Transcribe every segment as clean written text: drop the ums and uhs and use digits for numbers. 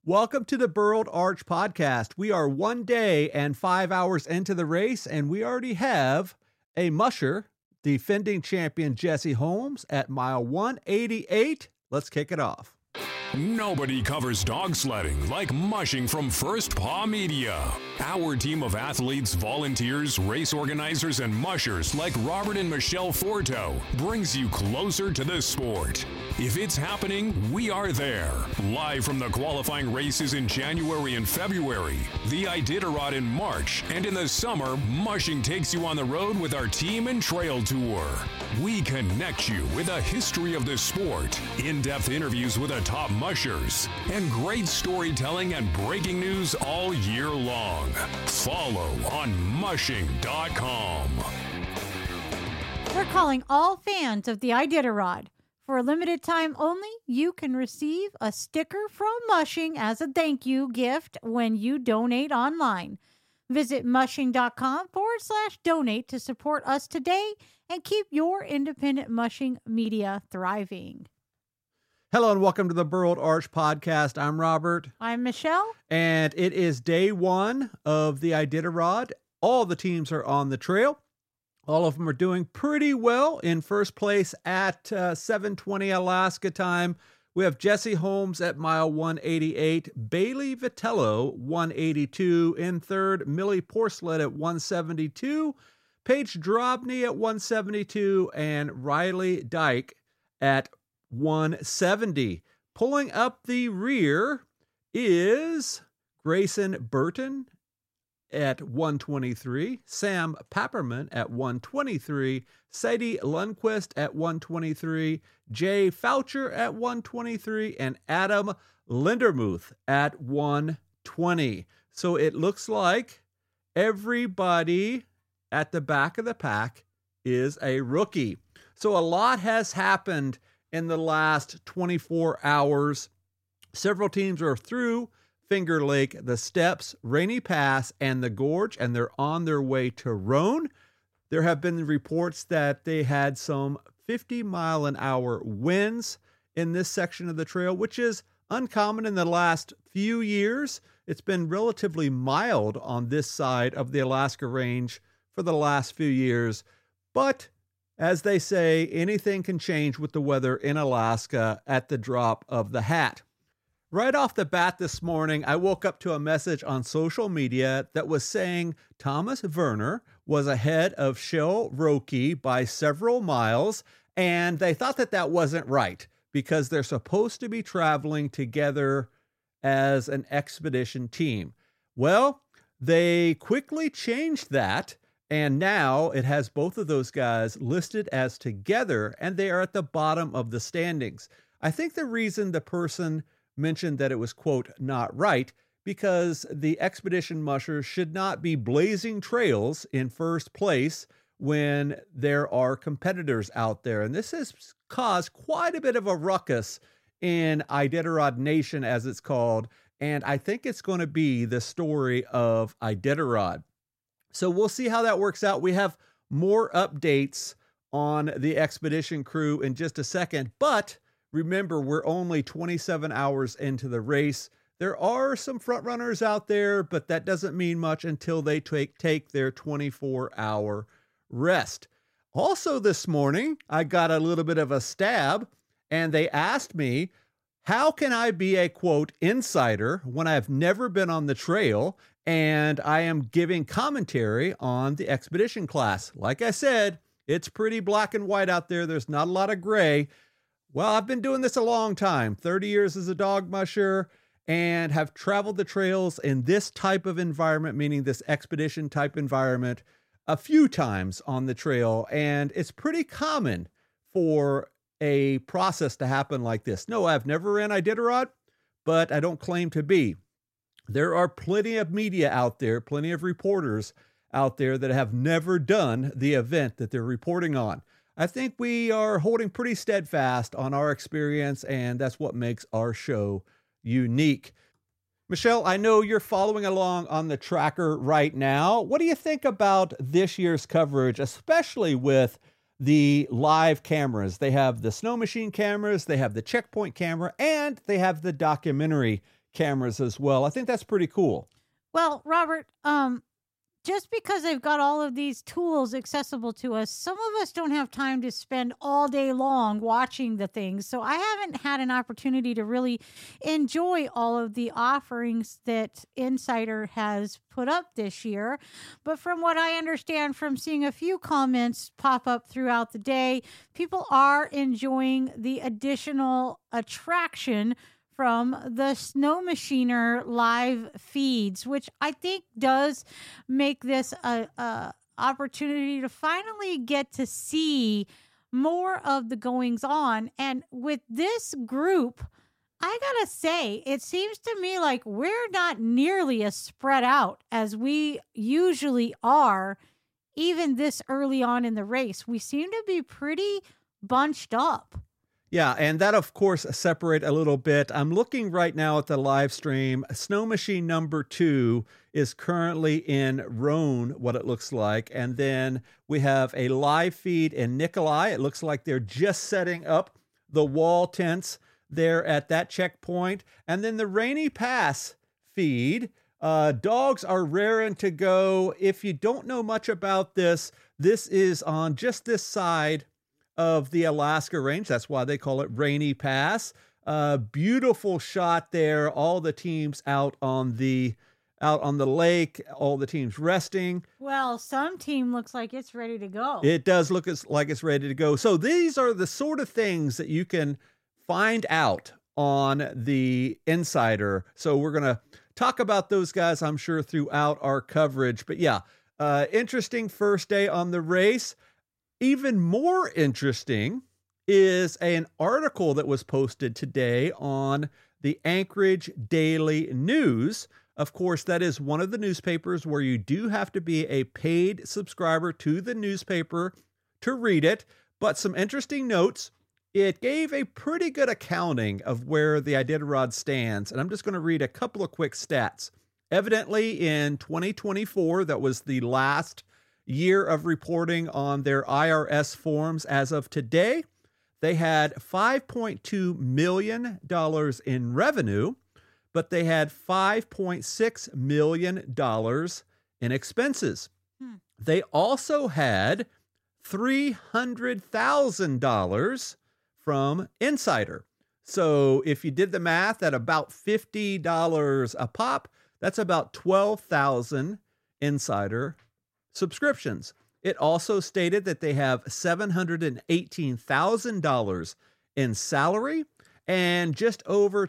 Welcome to the Burled Arch Podcast. We are 1 day and 5 hours into the race, and we already have a musher, defending champion Jesse Holmes at mile 188. Let's kick it off. Nobody covers dog sledding like Mushing from First Paw Media. Our team of athletes, volunteers, race organizers, and mushers like Robert and Michelle Forto brings you closer to the sport. If it's happening, we are there. Live from the qualifying races in January and February, the Iditarod in March, and in the summer, Mushing takes you on the road with our team and trail tour. We connect you with a history of the sport, in-depth interviews with the top mushers, and great storytelling and breaking news all year long. Follow on mushing.com. We're calling all fans of the Iditarod. For a limited time only, you can receive a sticker from Mushing as a thank you gift when you donate online. Visit mushing.com/donate to support us today and keep your independent mushing media thriving. Hello and welcome to the Burled Arch Podcast. I'm Robert. I'm Michelle. And it is day one of the Iditarod. All the teams are on the trail. All of them are doing pretty well. In first place at 7:20 Alaska time, we have Jesse Holmes at mile 188, Bailey Vitello 182, in third, Millie Porcelet at 172, Paige Drobny at 172, and Riley Dyke at 170. Pulling up the rear is Grayson Burton at 123, Sam Papperman at 123, Sadie Lundquist at 123, Jay Foucher at 123, and Adam Lindermuth at 120. So it looks like everybody at the back of the pack is a rookie. So a lot has happened in the last 24 hours. Several teams are through Finger Lake, the Steps, Rainy Pass, and the Gorge, and they're on their way to Roan. There have been reports that they had some 50-mile-an-hour winds in this section of the trail, which is uncommon in the last few years. It's been relatively mild on this side of the Alaska Range for the last few years, but as they say, anything can change with the weather in Alaska at the drop of the hat. Right off the bat this morning, I woke up to a message on social media that was saying Thomas Werner was ahead of Shell Roki by several miles, and they thought that that wasn't right because they're supposed to be traveling together as an expedition team. Well, they quickly changed that, and now it has both of those guys listed as together, and they are at the bottom of the standings. I think the reason the person mentioned that it was, quote, not right, because the expedition mushers should not be blazing trails in first place when there are competitors out there. And this has caused quite a bit of a ruckus in Iditarod Nation, as it's called. And I think it's going to be the story of Iditarod. So we'll see how that works out. We have more updates on the expedition crew in just a second, but remember, we're only 27 hours into the race. There are some front runners out there, but that doesn't mean much until they take their 24-hour rest. Also this morning, I got a little bit of a stab, and they asked me, how can I be a, quote, insider when I've never been on the trail and I am giving commentary on the expedition class? Like I said, it's pretty black and white out there. There's not a lot of gray. Well, I've been doing this a long time, 30 years as a dog musher, and have traveled the trails in this type of environment, meaning this expedition type environment, a few times on the trail. And it's pretty common for a process to happen like this. No, I've never ran Iditarod, but I don't claim to be. There are plenty of media out there, plenty of reporters out there that have never done the event that they're reporting on. I think we are holding pretty steadfast on our experience, and that's what makes our show unique. Michelle, I know you're following along on the tracker right now. What do you think about this year's coverage, especially with the live cameras? They have the snow machine cameras, they have the checkpoint camera, and they have the documentary cameras as well. I think that's pretty cool. Well, Robert, just because they've got all of these tools accessible to us, some of us don't have time to spend all day long watching the things. So I haven't had an opportunity to really enjoy all of the offerings that Insider has put up this year. But from what I understand from seeing a few comments pop up throughout the day, people are enjoying the additional attraction from the Snow Machiner live feeds, which I think does make this a opportunity to finally get to see more of the goings on. And with this group, I gotta say, it seems to me like we're not nearly as spread out as we usually are, even this early on in the race. We seem to be pretty bunched up. Yeah, and that, of course, separate a little bit. I'm looking right now at the live stream. Snow Machine number 2 is currently in Rhone, what it looks like. And then we have a live feed in Nikolai. It looks like they're just setting up the wall tents there at that checkpoint. And then the Rainy Pass feed. Dogs are raring to go. If you don't know much about this, this is on just this side of the Alaska Range. That's why they call it Rainy Pass. Beautiful shot there. All the teams out on the lake, all the teams resting. Well, some team looks like it's ready to go. It does look like it's ready to go. So these are the sort of things that you can find out on the Insider. So we're going to talk about those guys, I'm sure, throughout our coverage. But yeah, interesting first day on the race. Even more interesting is an article that was posted today on the Anchorage Daily News. Of course, that is one of the newspapers where you do have to be a paid subscriber to the newspaper to read it. But some interesting notes. It gave a pretty good accounting of where the Iditarod stands. And I'm just going to read a couple of quick stats. Evidently, in 2024, that was the last year of reporting on their IRS forms as of today. They had $5.2 million in revenue, but they had $5.6 million in expenses. They also had $300,000 from Insider. So if you did the math at about $50 a pop, that's about 12,000 Insider subscriptions. It also stated that they have $718,000 in salary, and just over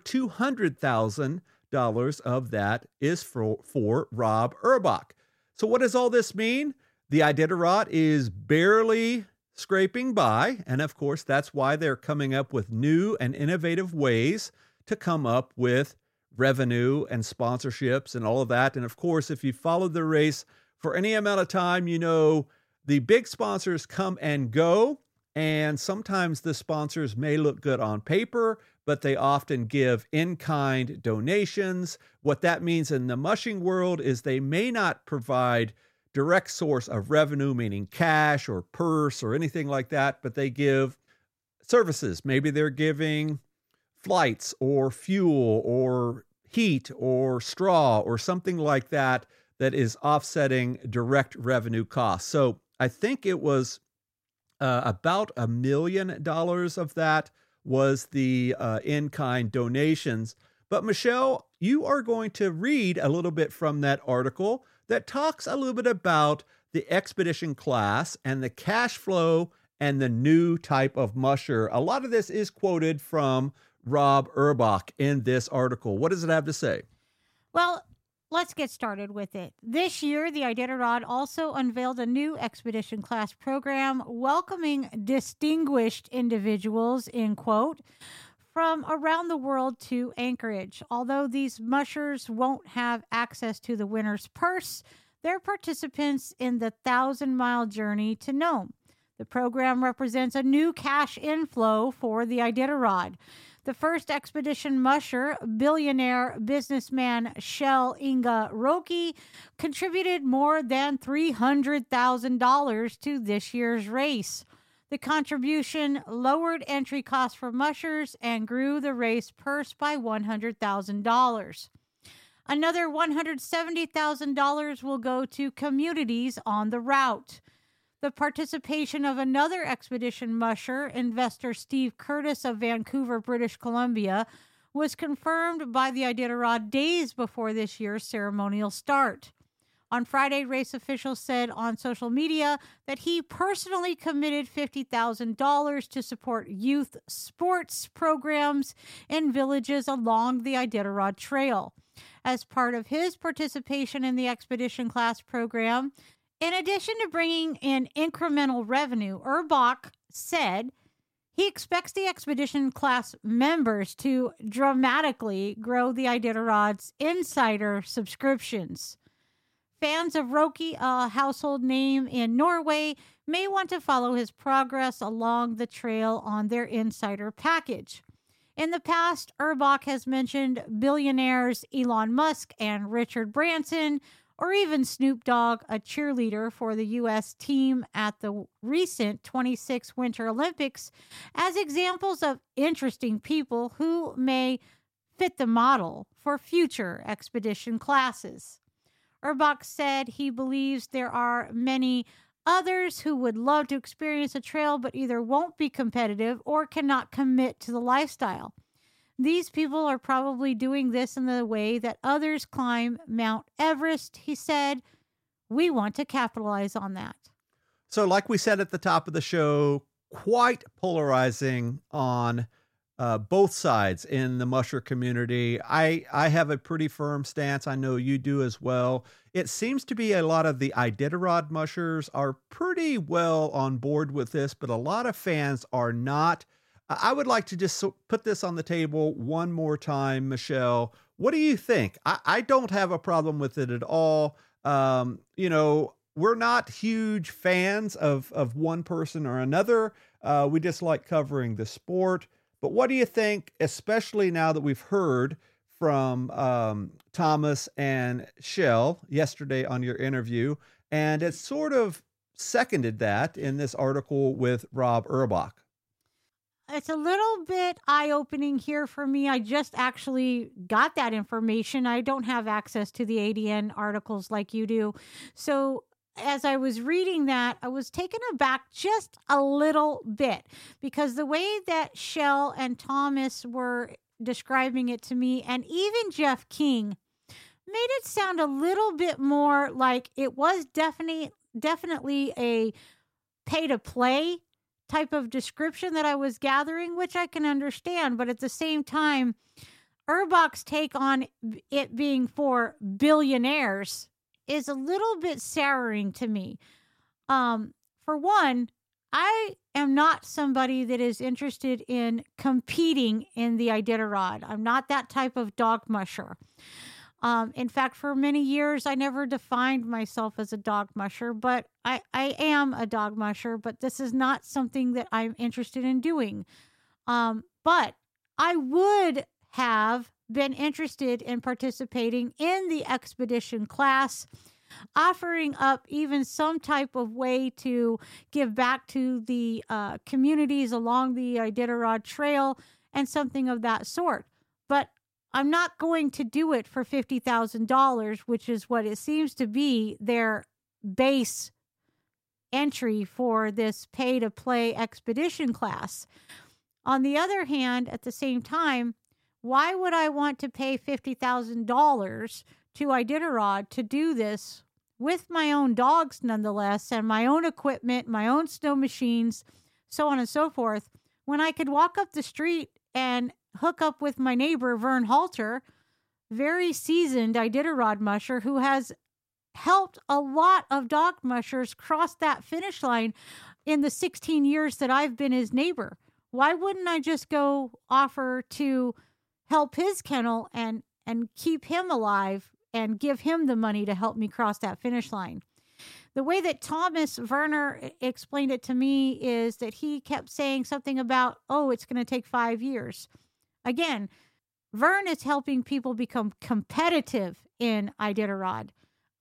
$200,000 of that is for Rob Urbach. So what does all this mean? The Iditarod is barely scraping by, and of course that's why they're coming up with new and innovative ways to come up with revenue and sponsorships and all of that. And of course, if you followed the race for any amount of time, you know the big sponsors come and go, and sometimes the sponsors may look good on paper, but they often give in-kind donations. What that means in the mushing world is they may not provide direct source of revenue, meaning cash or purse or anything like that, but they give services. Maybe they're giving flights or fuel or heat or straw or something like that that is offsetting direct revenue costs. So I think it was about $1 million of that was the in-kind donations. But Michelle, you are going to read a little bit from that article that talks a little bit about the expedition class and the cash flow and the new type of musher. A lot of this is quoted from Rob Urbach in this article. What does it have to say? Well, let's get started with it. This year, the Iditarod also unveiled a new expedition class program welcoming distinguished individuals, in quote, from around the world to Anchorage. Although these mushers won't have access to the winner's purse, they're participants in the 1,000-mile journey to Nome. The program represents a new cash inflow for the Iditarod. The first expedition musher, billionaire businessman Shell Inga Roki, contributed more than $300,000 to this year's race. The contribution lowered entry costs for mushers and grew the race purse by $100,000. Another $170,000 will go to communities on the route. The participation of another expedition musher, investor Steve Curtis of Vancouver, British Columbia, was confirmed by the Iditarod days before this year's ceremonial start. On Friday, race officials said on social media that he personally committed $50,000 to support youth sports programs in villages along the Iditarod Trail. As part of his participation in the expedition class program, in addition to bringing in incremental revenue, Urbach said he expects the expedition class members to dramatically grow the Iditarod's insider subscriptions. Fans of Roki, a household name in Norway, may want to follow his progress along the trail on their insider package. In the past, Urbach has mentioned billionaires Elon Musk and Richard Branson, or even Snoop Dogg, a cheerleader for the U.S. team at the recent 26 Winter Olympics, as examples of interesting people who may fit the model for future expedition classes. Urbach said he believes there are many others who would love to experience a trail but either won't be competitive or cannot commit to the lifestyle. These people are probably doing this in the way that others climb Mount Everest, he said. We want to capitalize on that. So like we said at the top of the show, quite polarizing on both sides in the musher community. I have a pretty firm stance. I know you do as well. It seems to be a lot of the Iditarod mushers are pretty well on board with this, but a lot of fans are not. I would like to just put this on the table one more time, Michelle. What do you think? I don't have a problem with it at all. We're not huge fans of one person or another. We just like covering the sport. But what do you think, especially now that we've heard from Thomas and Shell yesterday on your interview, and it sort of seconded that in this article with Rob Urbach? It's a little bit eye-opening here for me. I just actually got that information. I don't have access to the ADN articles like you do. So as I was reading that, I was taken aback just a little bit because the way that Shell and Thomas were describing it to me, and even Jeff King, made it sound a little bit more like it was definitely a pay-to-play type of description that I was gathering, which I can understand. But at the same time, Urbach's take on it being for billionaires is a little bit souring to me. For one, I am not somebody that is interested in competing in the Iditarod. I'm not that type of dog musher. In fact, for many years, I never defined myself as a dog musher, but I am a dog musher, but this is not something that I'm interested in doing. But I would have been interested in participating in the expedition class, offering up even some type of way to give back to the communities along the Iditarod Trail and something of that sort. But I'm not going to do it for $50,000, which is what it seems to be their base entry for this pay-to-play expedition class. On the other hand, at the same time, why would I want to pay $50,000 to Iditarod to do this with my own dogs nonetheless, and my own equipment, my own snow machines, so on and so forth, when I could walk up the street and hook up with my neighbor, Vern Halter, very seasoned Iditarod musher who has helped a lot of dog mushers cross that finish line in the 16 years that I've been his neighbor. Why wouldn't I just go offer to help his kennel and keep him alive and give him the money to help me cross that finish line? The way that Thomas Werner explained it to me is that he kept saying something about, it's going to take 5 years. Again, Vern is helping people become competitive in Iditarod.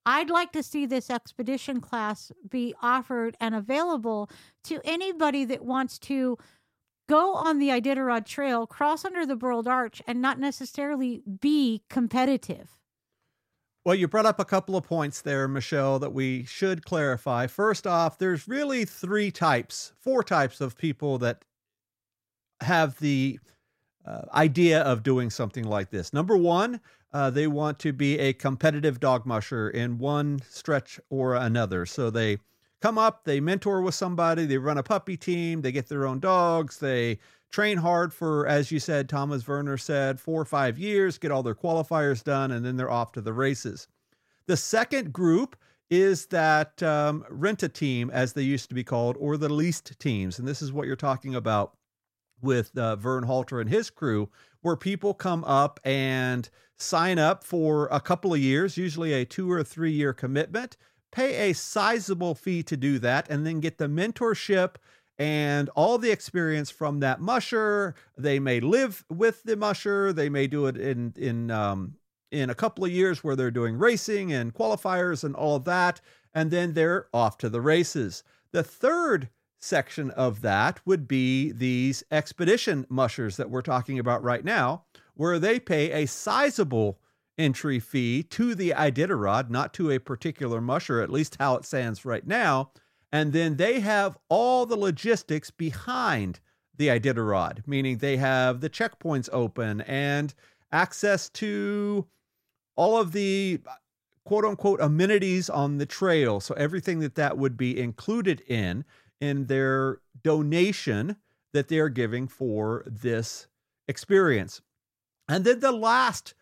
I'd like to see this expedition class be offered and available to anybody that wants to go on the Iditarod Trail, cross under the Burled Arch, and not necessarily be competitive. Well, you brought up a couple of points there, Michelle, that we should clarify. First off, there's really four types of people that have the idea of doing something like this. Number one, they want to be a competitive dog musher in one stretch or another. So they come up, they mentor with somebody, they run a puppy team, they get their own dogs, they train hard for, as you said, Thomas Werner said, 4 or 5 years, get all their qualifiers done, and then they're off to the races. The second group is that rent-a-team, as they used to be called, or the leased teams. And this is what you're talking about with Vern Halter and his crew, where people come up and sign up for a couple of years, usually a 2 or 3 year commitment, pay a sizable fee to do that, and then get the mentorship and all the experience from that musher. They may live with the musher. They may do it in a couple of years where they're doing racing and qualifiers and all of that, and then they're off to the races. The third section of that would be these expedition mushers that we're talking about right now, where they pay a sizable entry fee to the Iditarod, not to a particular musher, at least how it stands right now. And then they have all the logistics behind the Iditarod, meaning they have the checkpoints open and access to all of the quote unquote amenities on the trail. So everything that would be included in their donation that they're giving for this experience. And then the last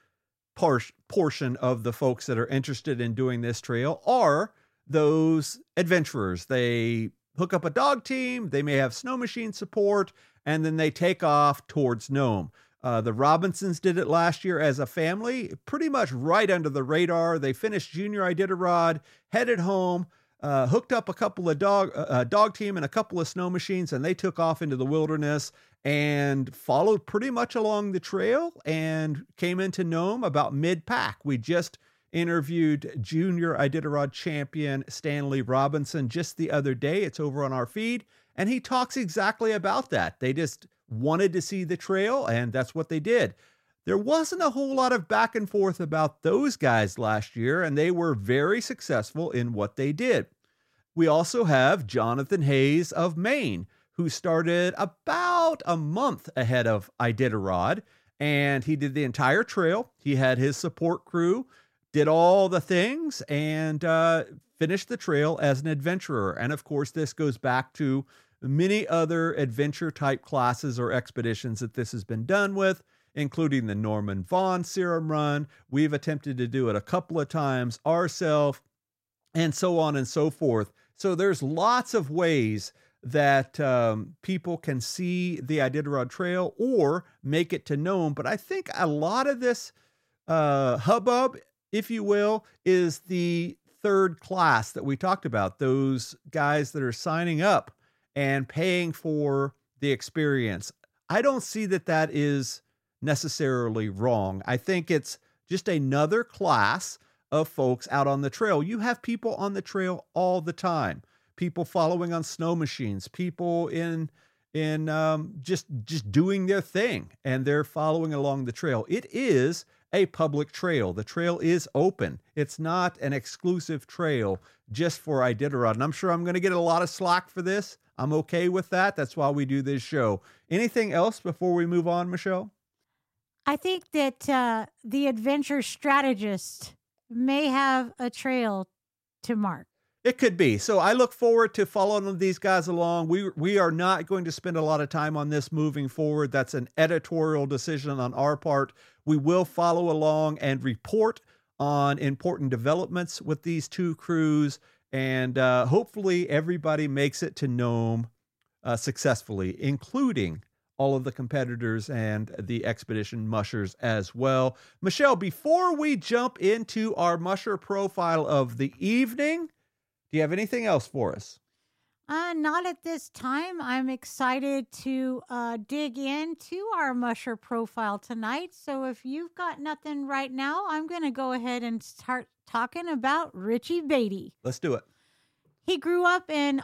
portion of the folks that are interested in doing this trail are those adventurers. They hook up a dog team, they may have snow machine support, and then they take off towards Nome. The Robinsons did it last year as a family, pretty much right under the radar. They finished Junior Iditarod, headed home, hooked up a couple of dog team and a couple of snow machines, and they took off into the wilderness and followed pretty much along the trail and came into Nome about mid-pack. We just interviewed Junior Iditarod champion Stanley Robinson just the other day. It's over on our feed, and he talks exactly about that. They just wanted to see the trail, and that's what they did. There wasn't a whole lot of back and forth about those guys last year, and they were very successful in what they did. We also have Jonathan Hayes of Maine, who started about a month ahead of Iditarod, and he did the entire trail. He had his support crew, did all the things, and finished the trail as an adventurer. And of course, this goes back to many other adventure-type classes or expeditions that this has been done with, including the Norman Vaughn Serum Run. We've attempted to do it a couple of times ourselves, and so on and so forth. So there's lots of ways that people can see the Iditarod Trail or make it to Nome. But I think a lot of this hubbub, if you will, is the third class that we talked about, those guys that are signing up and paying for the experience. I don't see that is necessarily wrong. I think it's just another class of folks out on the trail. You have people on the trail all the time. People following on snow machines, people in just doing their thing, and they're following along the trail. It is a public trail. The trail is open. It's not an exclusive trail just for Iditarod. And I'm sure I'm going to get a lot of slack for this. I'm okay with that. That's why we do this show. Anything else before we move on, Michelle? I think that the adventure strategist may have a trail to mark. It could be. So I look forward to following these guys along. We are not going to spend a lot of time on this moving forward. That's an editorial decision on our part. We will follow along and report on important developments with these two crews. And hopefully everybody makes it to Nome successfully, including all of the competitors and the expedition mushers as well. Michelle, before we jump into our musher profile of the evening, do you have anything else for us? Not at this time. I'm excited to dig into our musher profile tonight. So if you've got nothing right now, I'm going to go ahead and start talking about Richie Beatty. Let's do it. He grew up in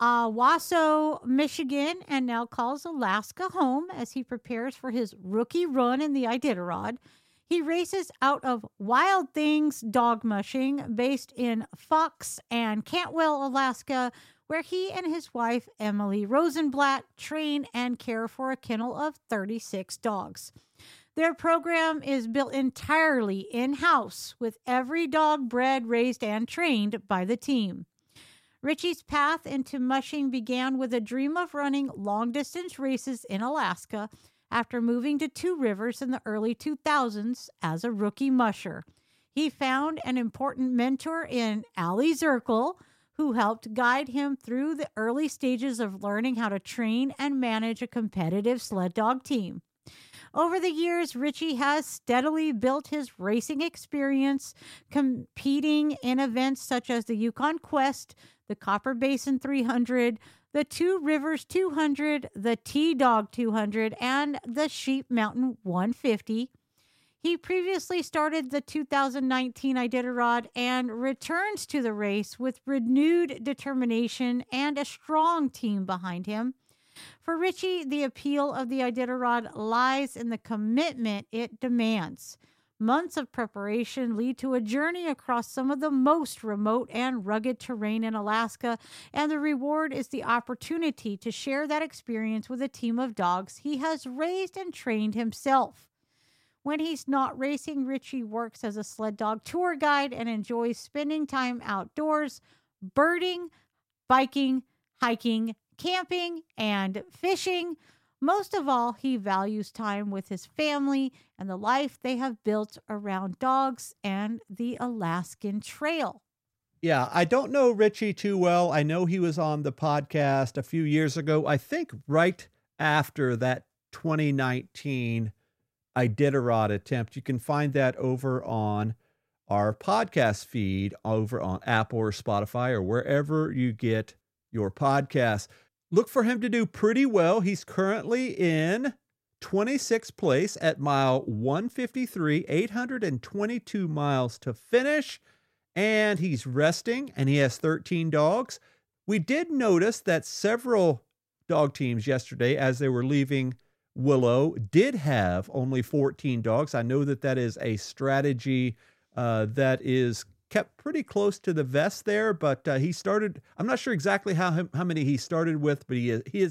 Wausau, Michigan, and now calls Alaska home as he prepares for his rookie run in the Iditarod. He races out of Wild Things Dog Mushing, based in Fox and Cantwell, Alaska, where he and his wife, Emily Rosenblatt, train and care for a kennel of 36 dogs. Their program is built entirely in-house, with every dog bred, raised, and trained by the team. Richie's path into mushing began with a dream of running long-distance races in Alaska after moving to Two Rivers in the early 2000s as a rookie musher. He found an important mentor in Allie Zirkle, who helped guide him through the early stages of learning how to train and manage a competitive sled dog team. Over the years, Richie has steadily built his racing experience, competing in events such as the Yukon Quest, the Copper Basin 300, the Two Rivers 200, the T-Dog 200, and the Sheep Mountain 150. He previously started the 2019 Iditarod and returns to the race with renewed determination and a strong team behind him. For Richie, the appeal of the Iditarod lies in the commitment it demands. Months of preparation lead to a journey across some of the most remote and rugged terrain in Alaska, and the reward is the opportunity to share that experience with a team of dogs he has raised and trained himself. When he's not racing, Richie works as a sled dog tour guide and enjoys spending time outdoors, birding, biking, hiking, camping, and fishing. Most of all, he values time with his family and the life they have built around dogs and the Alaskan Trail. Yeah, I don't know Richie too well. I know he was on the podcast a few years ago, I think right after that 2019 Iditarod attempt. You can find that over on our podcast feed over on Apple or Spotify or wherever you get your podcasts. Look for him to do pretty well. He's currently in 26th place at mile 153, 822 miles to finish, and he's resting, and he has 13 dogs. We did notice that several dog teams yesterday, as they were leaving Willow, did have only 14 dogs. I know that that is a strategy that is kept pretty close to the vest there, but he started, I'm not sure exactly how many he started with, but he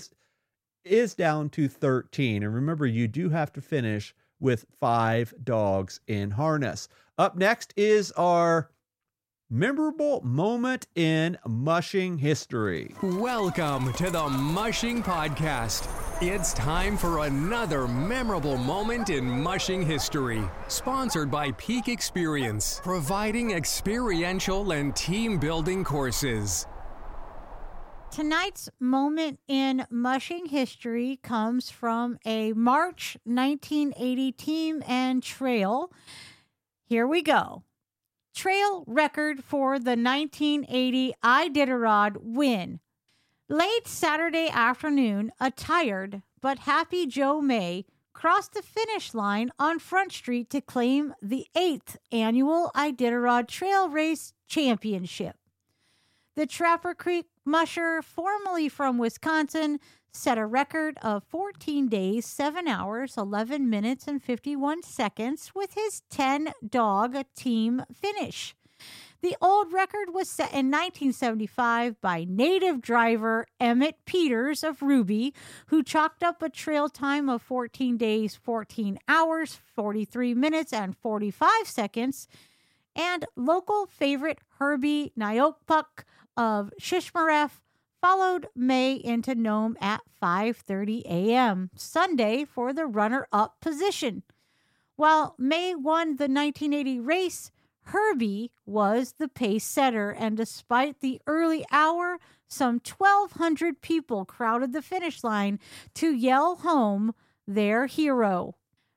is down to 13. And remember, you do have to finish with 5 dogs in harness. Up next is our memorable moment in mushing history. Welcome to the Mushing Podcast. It's time for another memorable moment in mushing history. Sponsored by Peak Experience, providing experiential and team-building courses. Tonight's moment in mushing history comes from a March 1980 team and trail. Here we go. Trail record for the 1980 Iditarod win. Late Saturday afternoon, a tired but happy Joe May crossed the finish line on Front Street to claim the 8th annual Iditarod Trail Race Championship. The Trapper Creek musher, formerly from Wisconsin, set a record of 14 days, 7 hours, 11 minutes, and 51 seconds with his 10-dog team finish. The old record was set in 1975 by native driver Emmett Peters of Ruby, who chalked up a trail time of 14 days, 14 hours, 43 minutes, and 45 seconds, and local favorite Herbie Nyokpuk of Shishmaref followed May into Nome at 5:30 a.m. Sunday for the runner-up position. While May won the 1980 race, Herbie was the pace setter, and despite the early hour, some 1,200 people crowded the finish line to yell home their hero.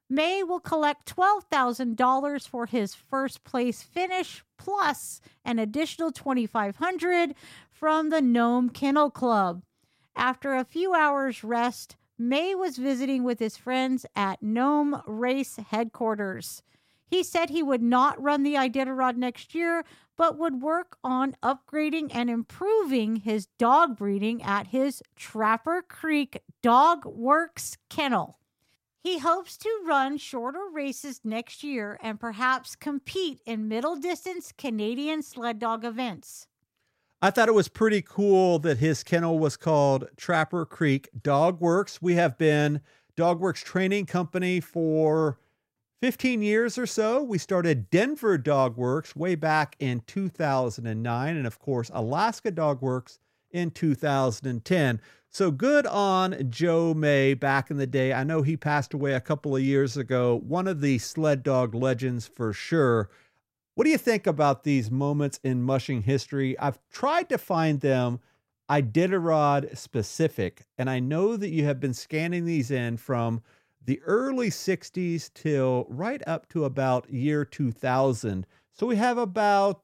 May will collect $12,000 for his first place finish, plus an additional $2,500 from the Nome Kennel Club. After a few hours rest, May was visiting with his friends at Nome Race headquarters. He said he would not run the Iditarod next year, but would work on upgrading and improving his dog breeding at his Trapper Creek Dog Works kennel. He hopes to run shorter races next year and perhaps compete in middle-distance Canadian sled dog events. I thought it was pretty cool that his kennel was called Trapper Creek Dog Works. We have been Dog Works Training Company for 15 years or so. We started Denver Dog Works way back in 2009, and of course, Alaska Dog Works in 2010. So good on Joe May back in the day. I know he passed away a couple of years ago. One of the sled dog legends for sure. What do you think about these moments in mushing history? I've tried to find them Iditarod specific, and I know that you have been scanning these in from the early 60s till right up to about year 2000. So we have about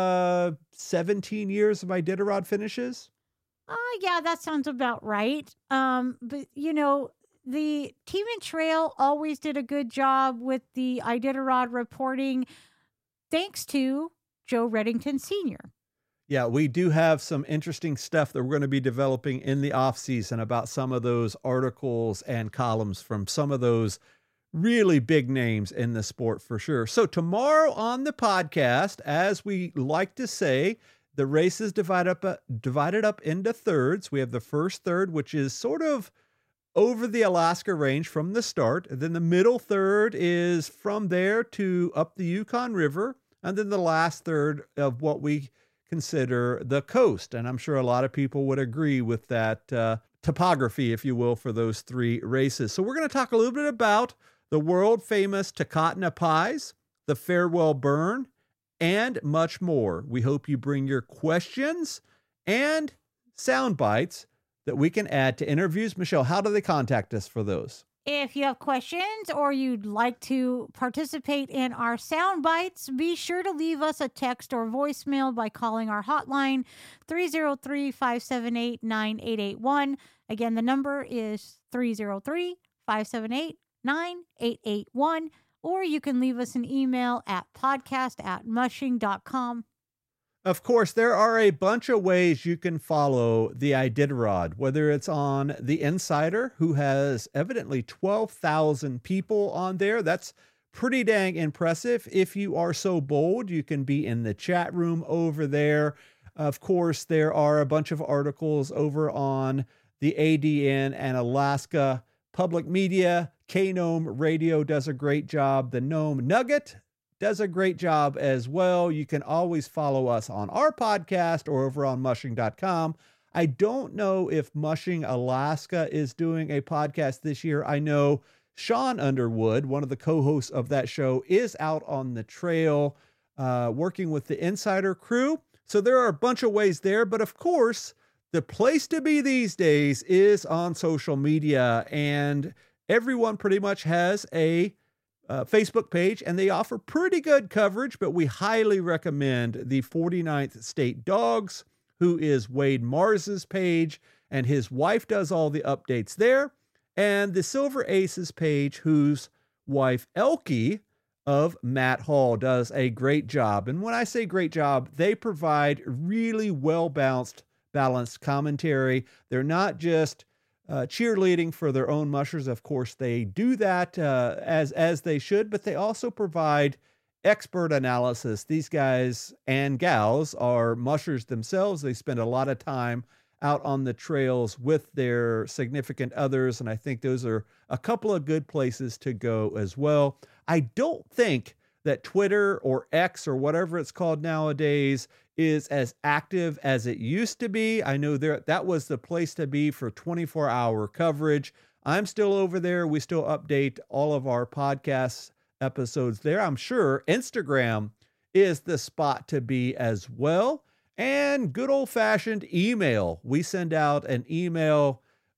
17 years of Iditarod finishes. Yeah, that sounds about right. But, you know, the Team and Trail always did a good job with the Iditarod reporting, thanks to Joe Reddington Sr. Yeah, we do have some interesting stuff that we're going to be developing in the off season about some of those articles and columns from some of those really big names in the sport for sure. So tomorrow on the podcast, as we like to say, the race is divided up into thirds. We have the first third, which is sort of over the Alaska range from the start. And then the middle third is from there to up the Yukon River. And then the last third of what we consider the coast. And I'm sure a lot of people would agree with that topography, if you will, for those three races. So we're going to talk a little bit about the world famous Takotna Pies, the Farewell Burn, and much more. We hope you bring your questions and sound bites that we can add to interviews. Michelle, how do they contact us for those? If you have questions or you'd like to participate in our sound bites, be sure to leave us a text or voicemail by calling our hotline 303-578-9881. Again, the number is 303-578-9881. Or you can leave us an email at podcast@mushing.com. Of course, there are a bunch of ways you can follow the Iditarod, whether it's on The Insider, who has evidently 12,000 people on there. That's pretty dang impressive. If you are so bold, you can be in the chat room over there. Of course, there are a bunch of articles over on the ADN and Alaska Public Media. K-Nome Radio does a great job. The Nome Nugget does a great job as well. You can always follow us on our podcast or over on mushing.com. I don't know if Mushing Alaska is doing a podcast this year. I know Sean Underwood, one of the co-hosts of that show, is out on the trail working with the Insider crew. So there are a bunch of ways there. But of course, the place to be these days is on social media. And everyone pretty much has a Facebook page, and they offer pretty good coverage, but we highly recommend the 49th State Dogs, who is Wade Mars's page, and his wife does all the updates there, and the Silver Aces page, whose wife Elke of Matt Hall does a great job. And when I say great job, they provide really well-balanced commentary. They're not just cheerleading for their own mushers. Of course, they do that as they should, but they also provide expert analysis. These guys and gals are mushers themselves. They spend a lot of time out on the trails with their significant others, and I think those are a couple of good places to go as well. I don't think that Twitter or X or whatever it's called nowadays is as active as it used to be. I know that was the place to be for 24-hour coverage. I'm still over there. We still update all of our podcast episodes there. I'm sure Instagram is the spot to be as well. And good old-fashioned email. We send out an email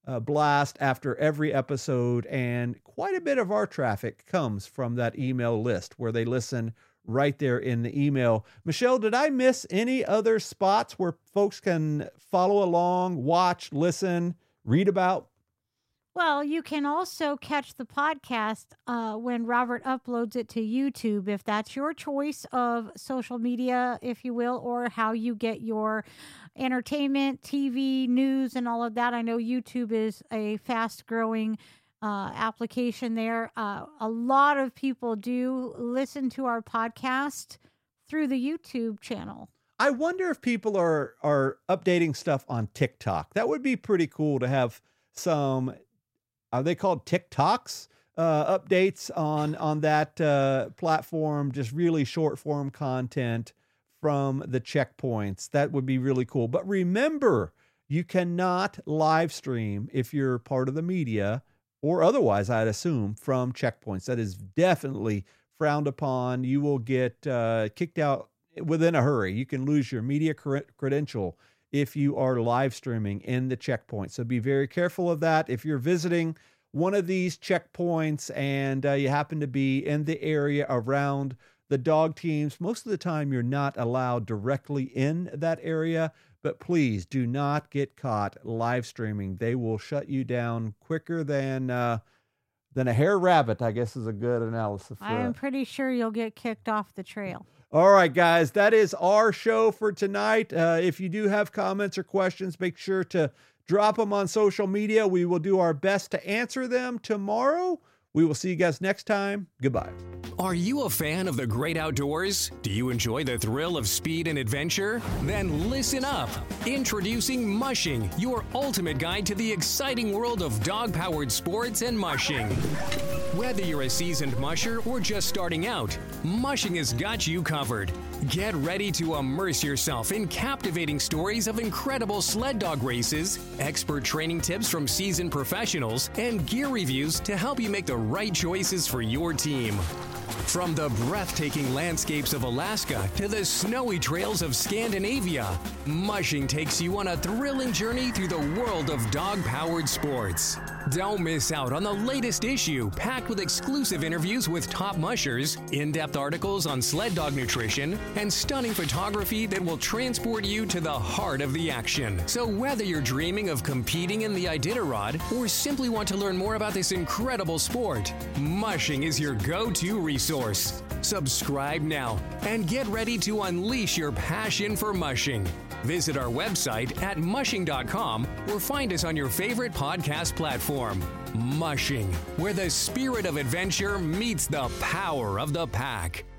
blast after every episode, and quite a bit of our traffic comes from that email list where they listen right there in the email. Michelle, did I miss any other spots where folks can follow along, watch, listen, read about? Well, you can also catch the podcast when Robert uploads it to YouTube, if that's your choice of social media, if you will, or how you get your entertainment, TV, news, and all of that. I know YouTube is a fast-growing application there. A lot of people do listen to our podcast through the YouTube channel. I wonder if people are updating stuff on TikTok. That would be pretty cool to have some... Are they called TikToks? Updates on that platform, just really short form content from the checkpoints. That would be really cool. But remember, you cannot live stream if you're part of the media or otherwise, I'd assume, from checkpoints. That is definitely frowned upon. You will get kicked out within a hurry. You can lose your media credential if you are live streaming in the checkpoint. So be very careful of that. If you're visiting one of these checkpoints and you happen to be in the area around the dog teams, most of the time you're not allowed directly in that area, but please do not get caught live streaming. They will shut you down quicker than a hare rabbit, I guess is a good analysis for I am pretty sure you'll get kicked off the trail. All right, guys, that is our show for tonight. If you do have comments or questions, make sure to drop them on social media. We will do our best to answer them tomorrow. We will see you guys next time. Goodbye. Are you a fan of the great outdoors? Do you enjoy the thrill of speed and adventure? Then listen up. Introducing Mushing, your ultimate guide to the exciting world of dog-powered sports and mushing. Whether you're a seasoned musher or just starting out, Mushing has got you covered. Get ready to immerse yourself in captivating stories of incredible sled dog races, expert training tips from seasoned professionals, and gear reviews to help you make the right choices for your team. From the breathtaking landscapes of Alaska to the snowy trails of Scandinavia, Mushing takes you on a thrilling journey through the world of dog-powered sports. Don't miss out on the latest issue, packed with exclusive interviews with top mushers, in-depth articles on sled dog nutrition, and stunning photography that will transport you to the heart of the action. So whether you're dreaming of competing in the Iditarod or simply want to learn more about this incredible sport, Mushing is your go-to resource. Subscribe now and get ready to unleash your passion for mushing. Visit our website at mushing.com or find us on your favorite podcast platform. Mushing, where the spirit of adventure meets the power of the pack.